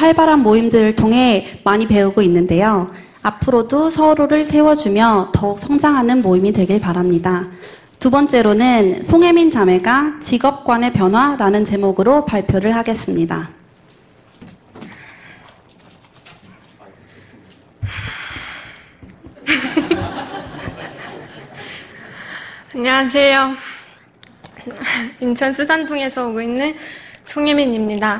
활발한 모임들을 통해 많이 배우고 있는데요. 앞으로도 서로를 세워주며 더욱 성장하는 모임이 되길 바랍니다. 두 번째로는 송혜민 자매가 직업관의 변화라는 제목으로 발표를 하겠습니다. 안녕하세요. 인천 수산동에서 오고 있는 송혜민입니다.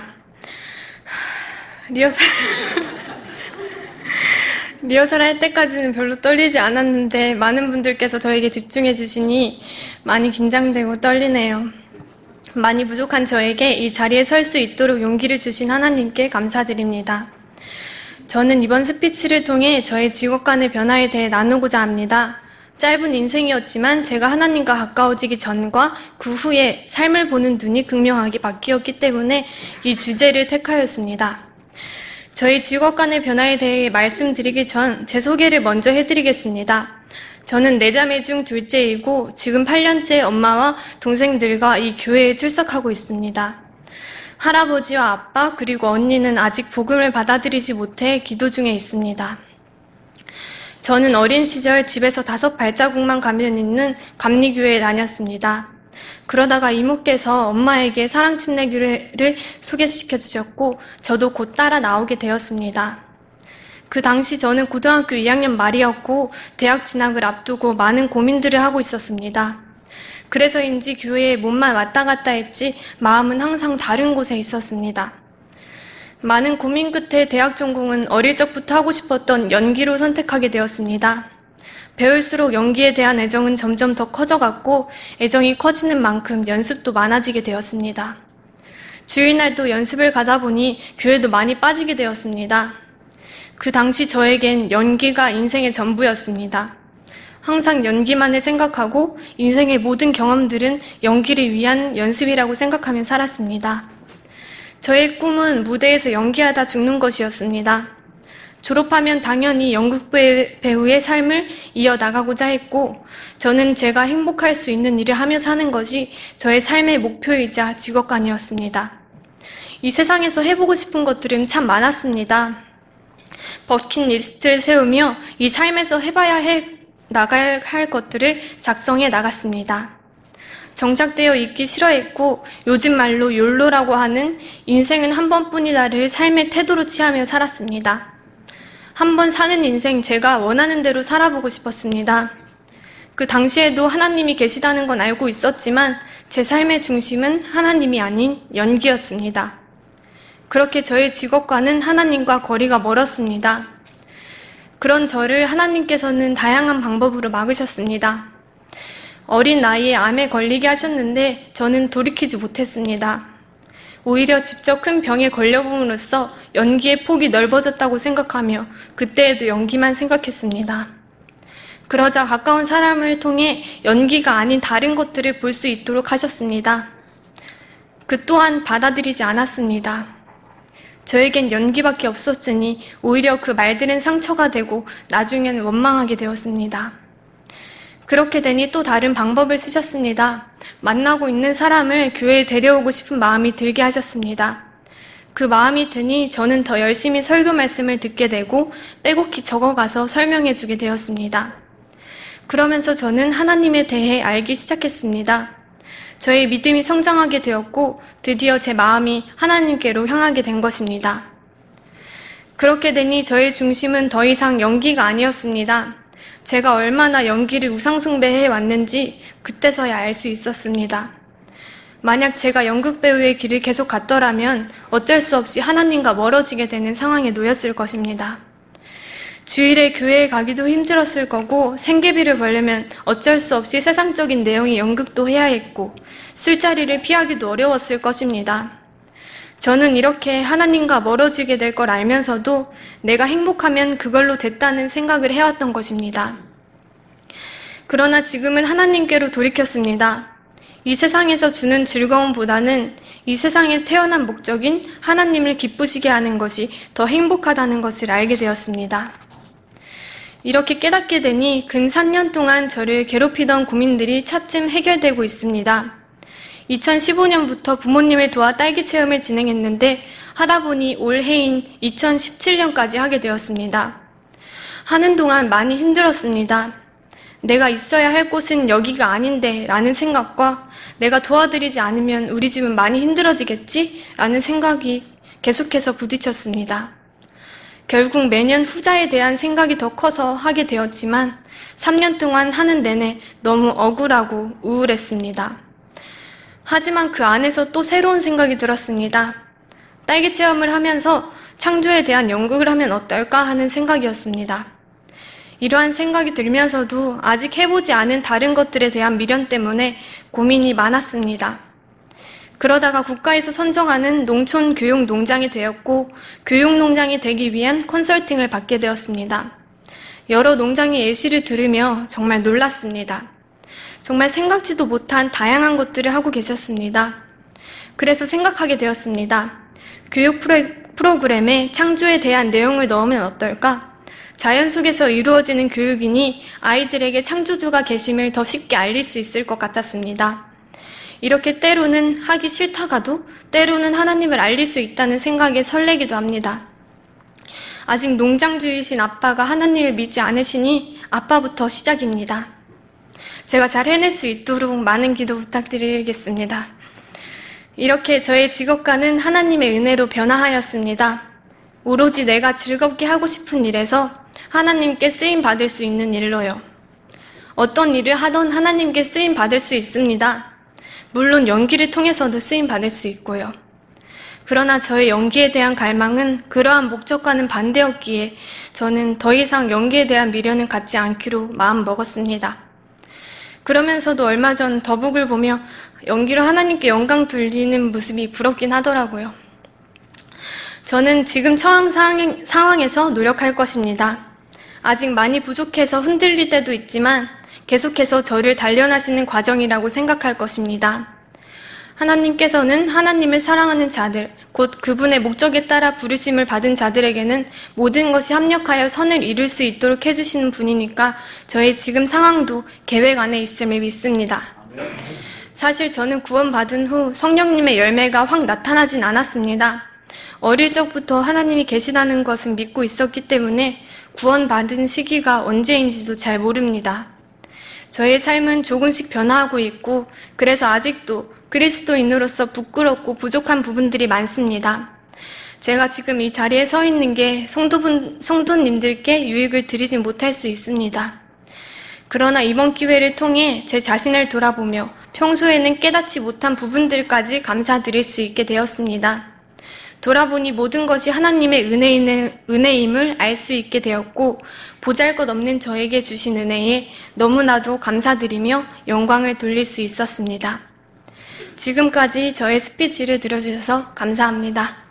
리허설 할 때까지는 별로 떨리지 않았는데 많은 분들께서 저에게 집중해 주시니 많이 긴장되고 떨리네요. 많이 부족한 저에게 이 자리에 설 수 있도록 용기를 주신 하나님께 감사드립니다. 저는 이번 스피치를 통해 저의 직업관의 변화에 대해 나누고자 합니다. 짧은 인생이었지만 제가 하나님과 가까워지기 전과 그 후에 삶을 보는 눈이 극명하게 바뀌었기 때문에 이 주제를 택하였습니다. 저희 직업관의 변화에 대해 말씀드리기 전 제 소개를 먼저 해드리겠습니다. 저는 4자매 중 둘째이고 지금 8년째 엄마와 동생들과 이 교회에 출석하고 있습니다. 할아버지와 아빠 그리고 언니는 아직 복음을 받아들이지 못해 기도 중에 있습니다. 저는 어린 시절 집에서 5발자국만 가면 있는 감리교회에 다녔습니다. 그러다가 이모께서 엄마에게 사랑침례교회를 소개시켜 주셨고 저도 곧 따라 나오게 되었습니다. 그 당시 저는 고등학교 2학년 말이었고 대학 진학을 앞두고 많은 고민들을 하고 있었습니다. 그래서인지 교회에 몸만 왔다 갔다 했지 마음은 항상 다른 곳에 있었습니다. 많은 고민 끝에 대학 전공은 어릴 적부터 하고 싶었던 연기로 선택하게 되었습니다. 배울수록 연기에 대한 애정은 점점 더 커져갔고 애정이 커지는 만큼 연습도 많아지게 되었습니다. 주일날도 연습을 가다 보니 교회도 많이 빠지게 되었습니다. 그 당시 저에겐 연기가 인생의 전부였습니다. 항상 연기만을 생각하고 인생의 모든 경험들은 연기를 위한 연습이라고 생각하며 살았습니다. 저의 꿈은 무대에서 연기하다 죽는 것이었습니다. 졸업하면 당연히 연극 배우의 삶을 이어나가고자 했고 저는 제가 행복할 수 있는 일을 하며 사는 것이 저의 삶의 목표이자 직업관이었습니다. 이 세상에서 해보고 싶은 것들은 참 많았습니다. 버킷리스트를 세우며 이 삶에서 나가야 할 것들을 작성해 나갔습니다. 정착되어 있기 싫어했고 요즘 말로 욜로라고 하는 인생은 한 번뿐이다를 삶의 태도로 취하며 살았습니다. 한 번 사는 인생 제가 원하는 대로 살아보고 싶었습니다. 그 당시에도 하나님이 계시다는 건 알고 있었지만 제 삶의 중심은 하나님이 아닌 연기였습니다. 그렇게 저의 직업과는 하나님과 거리가 멀었습니다. 그런 저를 하나님께서는 다양한 방법으로 막으셨습니다. 어린 나이에 암에 걸리게 하셨는데 저는 돌이키지 못했습니다. 오히려 직접 큰 병에 걸려봄으로써 연기의 폭이 넓어졌다고 생각하며 그때에도 연기만 생각했습니다. 그러자 가까운 사람을 통해 연기가 아닌 다른 것들을 볼 수 있도록 하셨습니다. 그 또한 받아들이지 않았습니다. 저에겐 연기밖에 없었으니 오히려 그 말들은 상처가 되고 나중에는 원망하게 되었습니다. 그렇게 되니 또 다른 방법을 쓰셨습니다. 만나고 있는 사람을 교회에 데려오고 싶은 마음이 들게 하셨습니다. 그 마음이 드니 저는 더 열심히 설교 말씀을 듣게 되고 빼곡히 적어가서 설명해 주게 되었습니다. 그러면서 저는 하나님에 대해 알기 시작했습니다. 저의 믿음이 성장하게 되었고 드디어 제 마음이 하나님께로 향하게 된 것입니다. 그렇게 되니 저의 중심은 더 이상 연기가 아니었습니다. 제가 얼마나 연기를 우상숭배해 왔는지 그때서야 알 수 있었습니다. 만약 제가 연극 배우의 길을 계속 갔더라면 어쩔 수 없이 하나님과 멀어지게 되는 상황에 놓였을 것입니다. 주일에 교회에 가기도 힘들었을 거고 생계비를 벌려면 어쩔 수 없이 세상적인 내용의 연극도 해야 했고 술자리를 피하기도 어려웠을 것입니다. 저는 이렇게 하나님과 멀어지게 될 걸 알면서도 내가 행복하면 그걸로 됐다는 생각을 해왔던 것입니다. 그러나 지금은 하나님께로 돌이켰습니다. 이 세상에서 주는 즐거움보다는 이 세상에 태어난 목적인 하나님을 기쁘시게 하는 것이 더 행복하다는 것을 알게 되었습니다. 이렇게 깨닫게 되니 근 3년 동안 저를 괴롭히던 고민들이 차츰 해결되고 있습니다. 2015년부터 부모님을 도와 딸기 체험을 진행했는데 하다 보니 올해인 2017년까지 하게 되었습니다. 하는 동안 많이 힘들었습니다. 내가 있어야 할 곳은 여기가 아닌데 라는 생각과 내가 도와드리지 않으면 우리 집은 많이 힘들어지겠지? 라는 생각이 계속해서 부딪혔습니다. 결국 매년 후자에 대한 생각이 더 커서 하게 되었지만 3년 동안 하는 내내 너무 억울하고 우울했습니다. 하지만 그 안에서 또 새로운 생각이 들었습니다. 딸기 체험을 하면서 창조에 대한 연극을 하면 어떨까 하는 생각이었습니다. 이러한 생각이 들면서도 아직 해보지 않은 다른 것들에 대한 미련 때문에 고민이 많았습니다. 그러다가 국가에서 선정하는 농촌 교육 농장이 되었고 교육 농장이 되기 위한 컨설팅을 받게 되었습니다. 여러 농장의 예시를 들으며 정말 놀랐습니다. 정말 생각지도 못한 다양한 것들을 하고 계셨습니다. 그래서 생각하게 되었습니다. 교육 프로그램에 창조에 대한 내용을 넣으면 어떨까? 자연 속에서 이루어지는 교육이니 아이들에게 창조주가 계심을 더 쉽게 알릴 수 있을 것 같았습니다. 이렇게 때로는 하기 싫다가도 때로는 하나님을 알릴 수 있다는 생각에 설레기도 합니다. 아직 농장주이신 아빠가 하나님을 믿지 않으시니 아빠부터 시작입니다. 제가 잘 해낼 수 있도록 많은 기도 부탁드리겠습니다. 이렇게 저의 직업관은 하나님의 은혜로 변화하였습니다. 오로지 내가 즐겁게 하고 싶은 일에서 하나님께 쓰임 받을 수 있는 일로요. 어떤 일을 하던 하나님께 쓰임 받을 수 있습니다. 물론 연기를 통해서도 쓰임 받을 수 있고요. 그러나 저의 연기에 대한 갈망은 그러한 목적과는 반대였기에 저는 더 이상 연기에 대한 미련은 갖지 않기로 마음 먹었습니다. 그러면서도 얼마 전 더북을 보며 연기로 하나님께 영광 돌리는 모습이 부럽긴 하더라고요. 저는 지금 처한 상황에서 노력할 것입니다. 아직 많이 부족해서 흔들릴 때도 있지만 계속해서 저를 단련하시는 과정이라고 생각할 것입니다. 하나님께서는 하나님을 사랑하는 자들, 곧 그분의 목적에 따라 부르심을 받은 자들에게는 모든 것이 합력하여 선을 이룰 수 있도록 해주시는 분이니까 저의 지금 상황도 계획 안에 있음을 믿습니다. 사실 저는 구원받은 후 성령님의 열매가 확 나타나진 않았습니다. 어릴 적부터 하나님이 계시다는 것은 믿고 있었기 때문에 구원받은 시기가 언제인지도 잘 모릅니다. 저의 삶은 조금씩 변화하고 있고 그래서 아직도 그리스도인으로서 부끄럽고 부족한 부분들이 많습니다. 제가 지금 이 자리에 서 있는 게 성도님들께 유익을 드리지 못할 수 있습니다. 그러나 이번 기회를 통해 제 자신을 돌아보며 평소에는 깨닫지 못한 부분들까지 감사드릴 수 있게 되었습니다. 돌아보니 모든 것이 하나님의 은혜임을 알 수 있게 되었고 보잘것없는 저에게 주신 은혜에 너무나도 감사드리며 영광을 돌릴 수 있었습니다. 지금까지 저의 스피치를 들어주셔서 감사합니다.